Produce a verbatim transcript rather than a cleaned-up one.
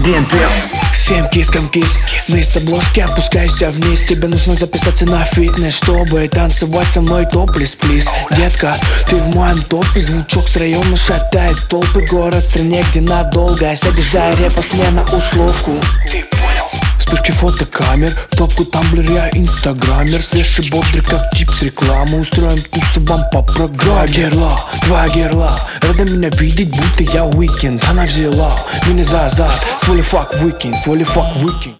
Дэн Пес. Всем кискам кис, вниз с обложки опускайся вниз. Тебе нужно записаться на фитнес, чтобы танцевать со мной топлес, плиз. Детка, ты в моем топе, звучок с района шатает толпы. Город в стране, где надолго сядешь за репост не на условку. Ты понял? Вспышки фотокамер, в топку тамблер, я инстаграмер. Свежий бодрый, как чипс, реклама. Устроим тусу вам по программе. Два герла, два герла, рада меня видеть, будто я уикенд. Она взяла меня за азарт, своли фак выкинь, своли фак выкинь.